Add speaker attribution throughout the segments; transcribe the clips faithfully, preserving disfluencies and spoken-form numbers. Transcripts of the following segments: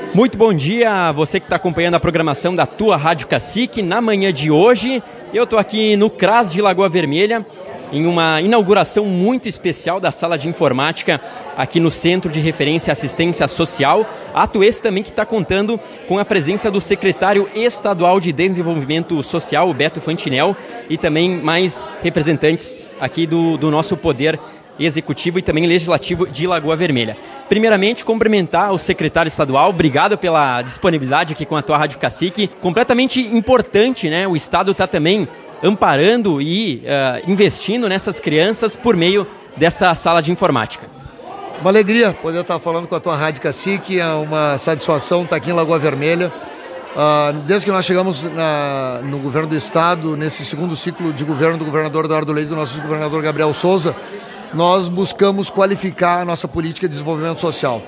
Speaker 1: Muito bom dia a você que está acompanhando a programação da tua Rádio Cacique. Na manhã de hoje, eu estou aqui no CRAS de Lagoa Vermelha, em uma inauguração muito especial da sala de informática aqui no Centro de Referência e Assistência Social. Ato esse também que está contando com a presença do secretário estadual de Desenvolvimento Social, o Beto Fantinel, e também mais representantes aqui do, do nosso poder executivo e também legislativo de Lagoa Vermelha. Primeiramente, cumprimentar o secretário estadual, obrigado pela disponibilidade aqui com a tua Rádio Cacique. Completamente importante, né? O Estado está também amparando e uh, investindo nessas crianças por meio dessa sala de informática.
Speaker 2: Uma alegria poder estar falando com a tua Rádio Cacique, é uma satisfação estar aqui em Lagoa Vermelha. Uh, desde que nós chegamos na, no governo do Estado, nesse segundo ciclo de governo do governador Eduardo Leite e do nosso governador Gabriel Souza, nós buscamos qualificar a nossa política de desenvolvimento social.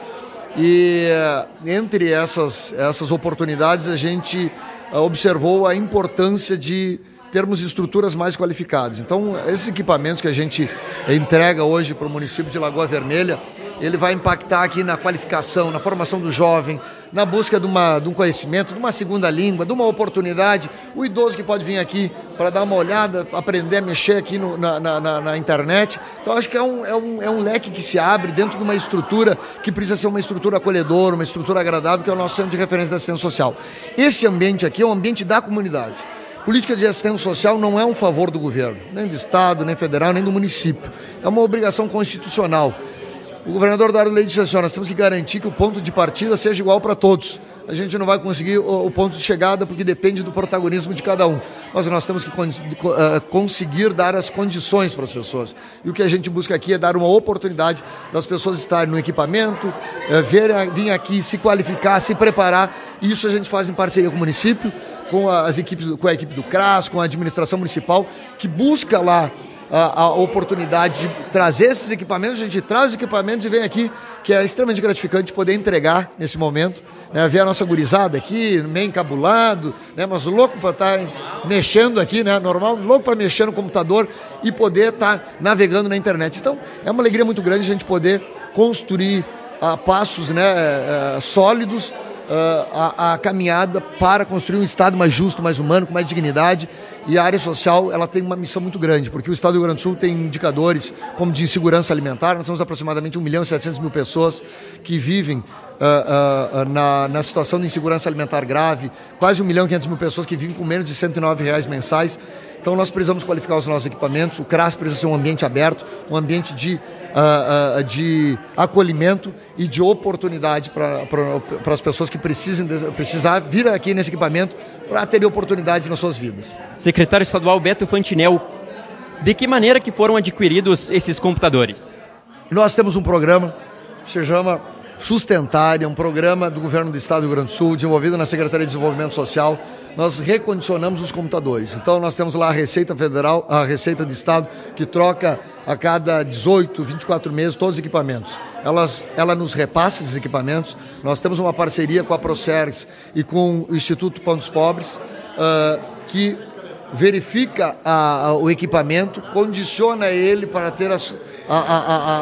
Speaker 2: E entre essas, essas oportunidades, a gente observou a importância de termos estruturas mais qualificadas. Então, esses equipamentos que a gente entrega hoje para o município de Lagoa Vermelha, ele vai impactar aqui na qualificação, na formação do jovem, na busca de, uma, de um conhecimento, de uma segunda língua, de uma oportunidade. O idoso que pode vir aqui para dar uma olhada, aprender a mexer aqui no, na, na, na internet. Então, acho que é um, é, um, é um leque que se abre dentro de uma estrutura que precisa ser uma estrutura acolhedora, uma estrutura agradável, que é o nosso Centro de Referência da Assistência Social. Esse ambiente aqui é um ambiente da comunidade. Política de assistência social não é um favor do governo, nem do Estado, nem federal, nem do município. É uma obrigação constitucional. O governador Eduardo Leite disse assim, nós temos que garantir que o ponto de partida seja igual para todos. A gente não vai conseguir o, o ponto de chegada porque depende do protagonismo de cada um. Mas nós temos que con uh, conseguir dar as condições para as pessoas. E o que a gente busca aqui é dar uma oportunidade das pessoas estarem no equipamento, uh, ver, vir aqui, se qualificar, se preparar. E isso a gente faz em parceria com o município, com as equipes, com a equipe do CRAS, com a administração municipal, que busca lá A, a oportunidade de trazer esses equipamentos. A gente traz os equipamentos e vem aqui, que é extremamente gratificante poder entregar nesse momento, né? Ver a nossa gurizada aqui, meio encabulado, né? Mas louco para estar mexendo aqui, né? Normal, louco para mexer no computador e poder estar navegando na internet. Então, é uma alegria muito grande a gente poder construir a passos, né, é, sólidos, Uh, a, a caminhada para construir um Estado mais justo, mais humano, com mais dignidade. E a área social, ela tem uma missão muito grande, porque o Estado do Rio Grande do Sul tem indicadores como de insegurança alimentar. Nós temos aproximadamente um milhão e setecentos mil pessoas que vivem uh, uh, na, na situação de insegurança alimentar grave, quase um milhão e quinhentos mil pessoas que vivem com menos de cento e nove reais mensais. Então nós precisamos qualificar os nossos equipamentos. O CRAS precisa ser um ambiente aberto, um ambiente de, uh, uh, de acolhimento e de oportunidade para as pessoas que precisem precisar vir aqui nesse equipamento para ter oportunidade nas suas vidas.
Speaker 1: Secretário Estadual Beto Fantinel, de que maneira que foram adquiridos esses computadores?
Speaker 2: Nós temos um programa que se chama Sustentária, um programa do Governo do Estado do Rio Grande do Sul, desenvolvido na Secretaria de Desenvolvimento Social. Nós recondicionamos os computadores. Então nós temos lá a Receita Federal, a Receita do Estado, que troca a cada dezoito, vinte e quatro meses todos os equipamentos. Elas, ela nos repassa esses equipamentos. Nós temos uma parceria com a Procergs e com o Instituto Pão dos Pobres, uh, que verifica a, a, o equipamento, condiciona ele para ter as, a, a,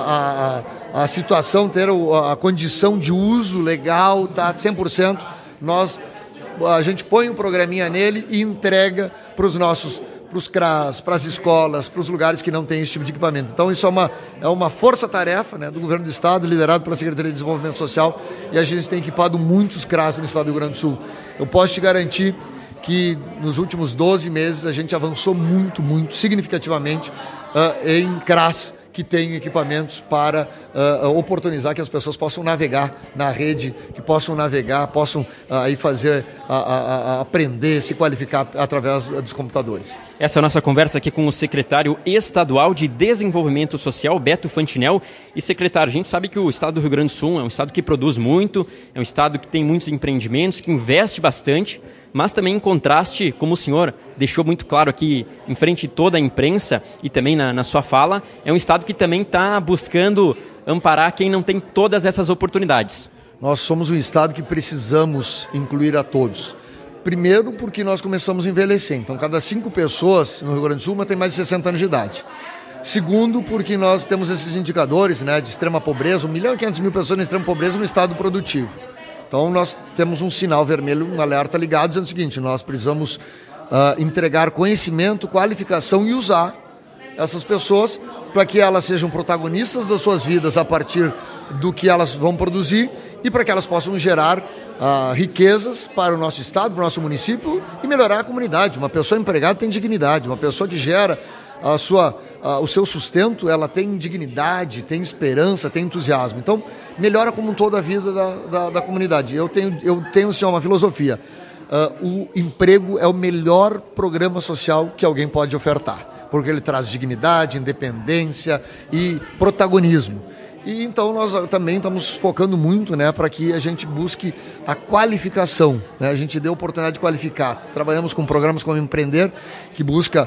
Speaker 2: a, a, a situação, ter a, a condição de uso legal, tá cem por cento. Nós, a gente põe um programinha nele e entrega para os nossos, para os CRAS, para as escolas, para os lugares que não têm esse tipo de equipamento. Então isso é uma, é uma força-tarefa, né, do Governo do Estado, liderado pela Secretaria de Desenvolvimento Social, e a gente tem equipado muitos CRAS no Estado do Rio Grande do Sul. Eu posso te garantir que nos últimos doze meses a gente avançou muito, muito significativamente uh, em CRAS que tem equipamentos para uh, oportunizar que as pessoas possam navegar na rede, que possam navegar, possam uh, fazer, uh, uh, uh, aprender, se qualificar através dos computadores.
Speaker 1: Essa é a nossa conversa aqui com o secretário estadual de Desenvolvimento Social, Beto Fantinel. E secretário, a gente sabe que o estado do Rio Grande do Sul é um estado que produz muito, é um estado que tem muitos empreendimentos, que investe bastante, mas também em contraste, como o senhor deixou muito claro aqui em frente de toda a imprensa e também na, na sua fala, é um estado que também está buscando amparar quem não tem todas essas oportunidades.
Speaker 2: Nós somos um estado que precisamos incluir a todos. Primeiro porque nós começamos a envelhecer, então cada cinco pessoas no Rio Grande do Sul uma tem mais de sessenta anos de idade. Segundo, porque nós temos esses indicadores, né, de extrema pobreza, um milhão e quinhentos mil pessoas na extrema pobreza no estado produtivo. Então nós temos um sinal vermelho, um alerta ligado, dizendo o seguinte: nós precisamos uh, entregar conhecimento, qualificação e usar essas pessoas para que elas sejam protagonistas das suas vidas a partir do que elas vão produzir e para que elas possam gerar uh, riquezas para o nosso estado, para o nosso município e melhorar a comunidade. Uma pessoa empregada tem dignidade, uma pessoa que gera a sua, uh, o seu sustento, ela tem dignidade, tem esperança, tem entusiasmo. Então, melhora como um todo a vida da, da, da comunidade. Eu tenho, eu tenho assim, uma filosofia. Uh, o emprego é o melhor programa social que alguém pode ofertar, porque ele traz dignidade, independência e protagonismo. E então nós também estamos focando muito, né, para que a gente busque a qualificação, né? A gente dê a oportunidade de qualificar. Trabalhamos com programas como Empreender, que busca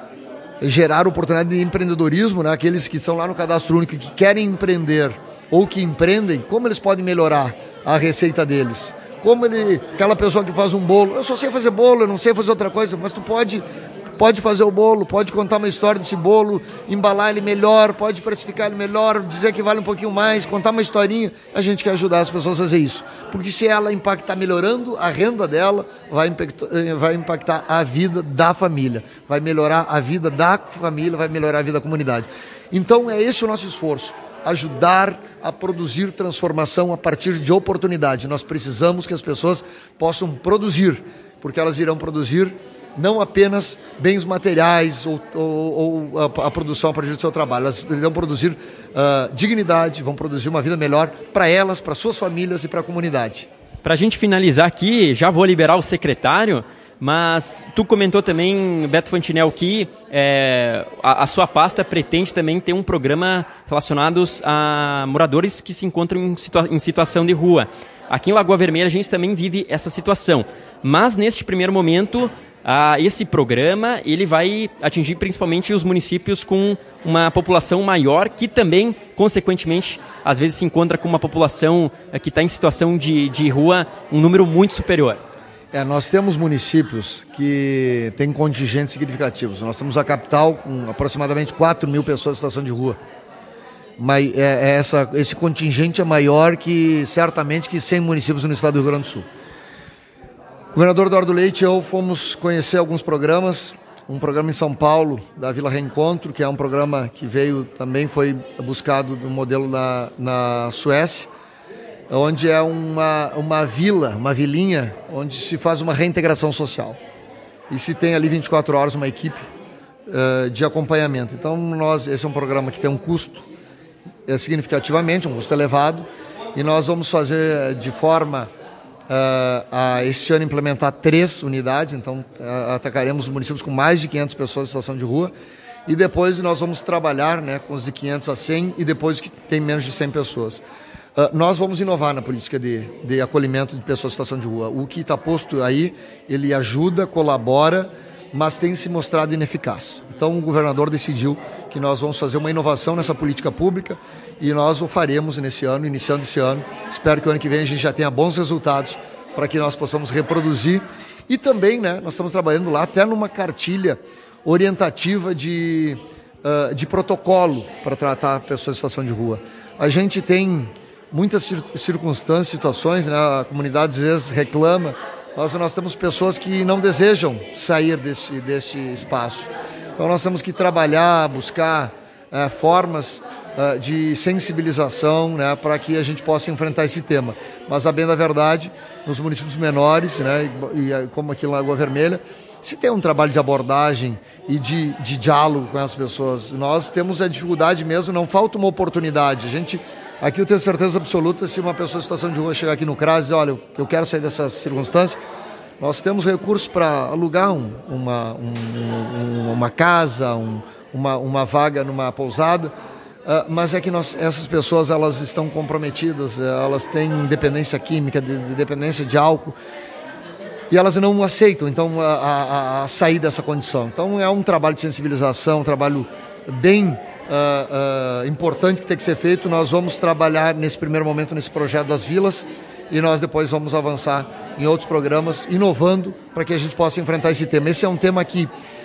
Speaker 2: gerar oportunidade de empreendedorismo, né? Aqueles que estão lá no cadastro único que querem empreender ou que empreendem, como eles podem melhorar a receita deles. Como ele, aquela pessoa que faz um bolo, eu só sei fazer bolo, eu não sei fazer outra coisa, mas tu pode... Pode fazer o bolo, pode contar uma história desse bolo, embalar ele melhor, pode precificar ele melhor, dizer que vale um pouquinho mais, contar uma historinha. A gente quer ajudar as pessoas a fazer isso. Porque se ela impactar melhorando a renda dela, vai impactar, vai impactar a vida da família, vai melhorar a vida da família, vai melhorar a vida da comunidade. Então é esse o nosso esforço, ajudar a produzir transformação a partir de oportunidade. Nós precisamos que as pessoas possam produzir, porque elas irão produzir não apenas bens materiais ou, ou, ou a, a produção a partir do seu trabalho, elas vão produzir uh, dignidade, vão produzir uma vida melhor para elas, para suas famílias e para a comunidade.
Speaker 1: Para a gente finalizar aqui, já vou liberar o secretário, mas tu comentou também, Beto Fantinel, que é, a, a sua pasta pretende também ter um programa relacionado a moradores que se encontram em, situa- em situação de rua. Aqui em Lagoa Vermelha a gente também vive essa situação, mas neste primeiro momento... Ah, esse programa ele vai atingir principalmente os municípios com uma população maior, que também, consequentemente, às vezes se encontra com uma população eh, que está em situação de, de rua, um número muito superior.
Speaker 2: É, nós temos municípios que têm contingentes significativos. Nós temos a capital com aproximadamente quatro mil pessoas em situação de rua. Mas é, é essa, esse contingente é maior que, certamente, que cem municípios no estado do Rio Grande do Sul. O governador Eduardo Leite e eu fomos conhecer alguns programas, um programa em São Paulo, da Vila Reencontro, que é um programa que veio, também foi buscado no modelo na, na Suécia, onde é uma, uma vila, uma vilinha, onde se faz uma reintegração social. E se tem ali vinte e quatro horas uma equipe uh, de acompanhamento. Então, nós, esse é um programa que tem um custo é, significativamente, um custo elevado, e nós vamos fazer de forma... Uh, a este ano implementar três unidades, então uh, atacaremos municípios com mais de quinhentas pessoas em situação de rua, e depois nós vamos trabalhar, né, com os de quinhentos a cem e depois que tem menos de cem pessoas. Uh, nós vamos inovar na política de, de acolhimento de pessoas em situação de rua. O que está posto aí, ele ajuda, colabora, mas tem se mostrado ineficaz. Então o governador decidiu que nós vamos fazer uma inovação nessa política pública e nós o faremos nesse ano, iniciando esse ano. Espero que o ano que vem a gente já tenha bons resultados para que nós possamos reproduzir. E também, né, nós estamos trabalhando lá até numa cartilha orientativa de, uh, de protocolo para tratar pessoas em situação de rua. A gente tem muitas circunstâncias, situações, né, a comunidade às vezes reclama, mas nós temos pessoas que não desejam sair desse, desse espaço. Então nós temos que trabalhar, buscar é, formas é, de sensibilização, né, para que a gente possa enfrentar esse tema. Mas, a bem da verdade, nos municípios menores, né, e, e como aqui em Lagoa Vermelha, se tem um trabalho de abordagem e de, de diálogo com as pessoas. Nós temos a dificuldade mesmo, não falta uma oportunidade. A gente... Aqui eu tenho certeza absoluta, se uma pessoa em situação de rua chegar aqui no C R A S e dizer, olha, eu quero sair dessas circunstâncias, nós temos recursos para alugar um, uma, um, uma casa, um, uma, uma vaga numa pousada, uh, mas é que nós, essas pessoas elas estão comprometidas, elas têm dependência química, de, de dependência de álcool, e elas não aceitam, então, a, a, a sair dessa condição. Então é um trabalho de sensibilização, um trabalho bem... Uh, uh, importante que tem que ser feito. Nós vamos trabalhar nesse primeiro momento nesse projeto das vilas e nós depois vamos avançar em outros programas, inovando para que a gente possa enfrentar esse tema. Esse é um tema que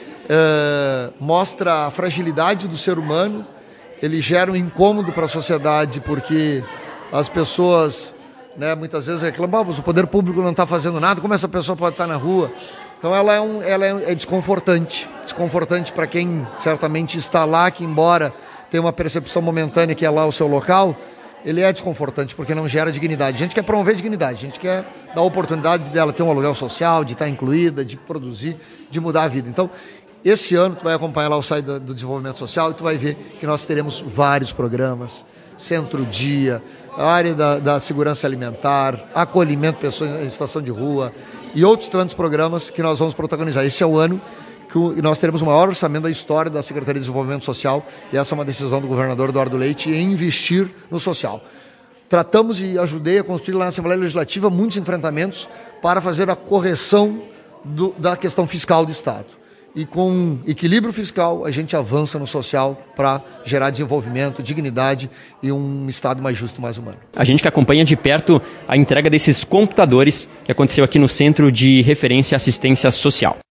Speaker 2: uh, mostra a fragilidade do ser humano, ele gera um incômodo para a sociedade porque as pessoas né? Muitas vezes reclamam, ah, mas o poder público não está fazendo nada, como essa pessoa pode estar na rua? Então ela é, um, ela é, é desconfortante, desconfortante para quem certamente está lá, que embora tenha uma percepção momentânea que é lá o seu local, ele é desconfortante porque não gera dignidade. A gente quer promover dignidade, a gente quer dar a oportunidade dela ter um aluguel social, de estar incluída, de produzir, de mudar a vida. Então, esse ano tu vai acompanhar lá o site do Desenvolvimento Social e tu vai ver que nós teremos vários programas, Centro-Dia, a área da, da segurança alimentar, acolhimento de pessoas em situação de rua e outros tantos programas que nós vamos protagonizar. Esse é o ano que nós teremos o maior orçamento da história da Secretaria de Desenvolvimento Social e essa é uma decisão do governador Eduardo Leite em investir no social. Tratamos e ajudei a construir lá na Assembleia Legislativa muitos enfrentamentos para fazer a correção do, da questão fiscal do Estado. E com equilíbrio fiscal, a gente avança no social para gerar desenvolvimento, dignidade e um Estado mais justo, mais humano.
Speaker 1: A gente que acompanha de perto a entrega desses computadores que aconteceu aqui no Centro de Referência e Assistência Social.